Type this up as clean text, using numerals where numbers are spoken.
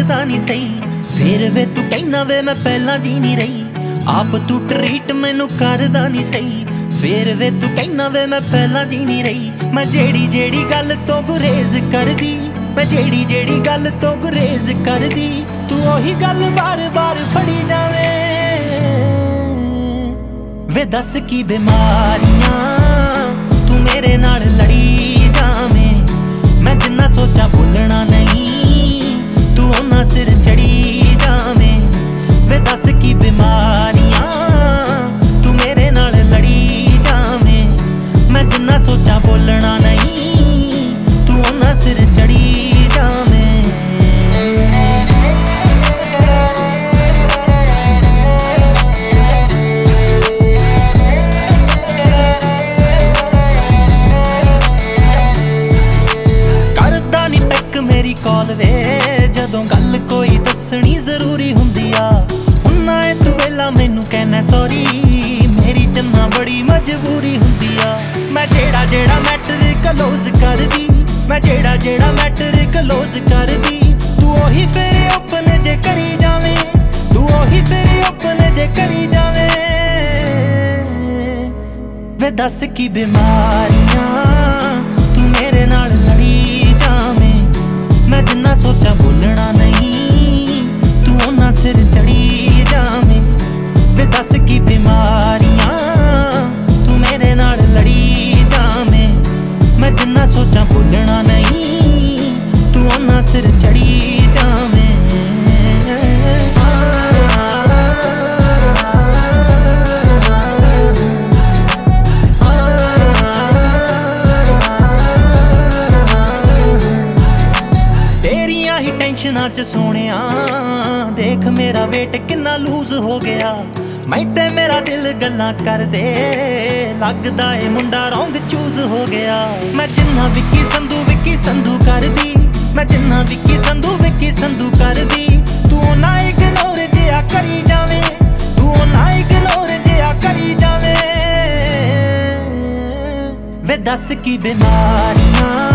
ਕਰਦਾ ਨਹੀਂ ਸਹੀ। ਫੇਰ ਵੇ ਤੂੰ ਕਹਿਣਾ ਵੇ ਮੈਂ ਪਹਿਲਾਂ ਜੀ ਨਹੀਂ ਰਹੀ। ਆਪ ਤੂੰ ਟਰੀਟ ਮੈਨੂੰ ਕਰਦਾ ਨਹੀਂ ਸਹੀ। ਫੇਰ ਵੇ ਤੂੰ ਕਹਿਣਾ ਵੇ ਮੈਂ ਪਹਿਲਾਂ ਜੀ ਨਹੀਂ ਰਹੀ। ਮੈਂ ਜਿਹੜੀ ਗੱਲ ਤੋਂ ਗੁਰੇਜ਼ ਕਰਦੀ, ਮੈਂ ਜਿਹੜੀ ਗੱਲ ਤੋਂ ਗੁਰੇਜ਼ ਕਰਦੀ, ਤੂੰ ਉਹੀ ਗੱਲ ਬਾਰ-ਬਾਰ ਫੜੀ ਜਾਵੇਂ। ਵੇ ਦੱਸ ਕੀ ਬਿਮਾਰੀਆਂ ਤੂੰ ਮੇਰੇ ਨਾਲ ਲੜੀ ਜਾਵੇਂ। ਮੈਂ ਜਿੰਨਾ ਸੋਚਾਂ ਬੋਲਣਾ ਨਹੀਂ, ਤੂੰ ਉਹਨਾਂ ਸਿਰ ਚੜੀ ਜਾਵੇਂ। ਵੇ ਦੱਸ ਕੀ ਬਿਮਾਰੀਆਂ ਤੂੰ ਮੇਰੇ ਨਾਲ ਲੜੀ ਜਾਵੇਂ। ਮੈਂ ਜਿੰਨਾ ਸੋਚਾਂ ਬੋਲਣਾ ਨਹੀਂ, ਤੂੰ ਉਹਨਾਂ ਸਿਰ ਚੜੀ ਜਾਵੇਂ। ਕਰਦਾ ਨੀ ਪਿਕ ਮੇਰੀ ਕਾਲ ਵੇ, ਜਦੋਂ ਗੱਲ ਕੋਈ ਦੱਸਣੀ ਜ਼ਰੂਰੀ ਹੁੰਦੀ ਆ। ਹੁਣਾ ਏ ਤੂੰ ਵੇਲਾ ਮੈਨੂੰ ਕਹਿਣਾ ਸੌਰੀ, ਮੇਰੀ ਚੰਨਾ ਬੜੀ ਮਜਬੂਰੀ ਹੁੰਦੀ ਆ। ਮੈਂ ਜਿਹੜਾ ਮੈਟਰ ਕਲੋਜ਼ ਕਰਦੀ, ਮੈਂ ਜਿਹੜਾ ਮੈਟਰ ਕਲੋਜ਼ ਕਰਦੀ, ਤੂੰ ਉਹੀ ਫੇਰ ਓਪਨ ਜੇ ਕਰੀ ਜਾਵੇਂ। ਤੂੰ ਉਹੀ ਫੇਰ ਓਪਨ ਜੇ ਕਰੀ ਜਾਵੇਂ। ਵੇ ਦੱਸ ਕੀ ਬਿਮਾਰੀਆਂ ਤੂੰ ਮੇਰੇ ਨਾਲ ਲੜੀ ਜਾਵੇਂ। ਮੈਂ ਜਿੰਨਾ ਸੋਚਾਂ ਬੋਲਣਾ ਨਹੀਂ, ਤੂੰ ਉਹਨਾਂ ਸਿਰ ਚੜੀ ਜਾਵੇਂ। ਵੇ ਦੱਸ ਕੀ ਬਿਮਾਰੀਆਂ ਤੂੰ ਮੇਰੇ ਨਾਲ ਲੜੀ ਜਾਵੇਂ। ਮੈਂ ਜਿੰਨਾ ਸੋਚਾਂ ਬੋਲਣਾ ਨਹੀਂ, ਤੂੰ ਉਹਨਾਂ ਸਿਰ ਚੜੀ ਜਾਵੇਂ। ਤੇਰੀਆਂ ਹੀ ਟੈਨਸ਼ਨਾਂ ਚ ਸੋਹਣਿਆ ਦੇਖ ਮੇਰਾ ਵੇਟ ਕਿੰਨਾ ਲੂਜ਼ ਹੋ ਗਿਆ। ਮੈਂ ਤੇ ਮੇਰਾ ਦਿਲ ਗੱਲਾਂ ਕਰਦੇ, ਲੱਗਦਾ ਏ ਮੁੰਡਾ ਰੌਂਗ ਚੂਜ਼ ਹੋ ਗਿਆ। ਮੈਂ ਜਿੰਨਾ ਵਿੱਕੀ ਸੰਧੂ ਕਰਦੀ, ਮੈਂ ਜਿੰਨਾ ਵਿੱਕੀ ਸੰਧੂ ਕਰਦੀ, ਤੂੰ ਨਾ ਇਗਨੋਰ ਜਿਆ ਕਰੀ ਜਾਵੇਂ। ਤੂੰ ਨਾ ਇਗਨੋਰ ਜਿਆ ਕਰੀ ਜਾਵੇਂ। ਵੇ ਦੱਸ ਕੀ ਬਿਮਾਰੀਆਂ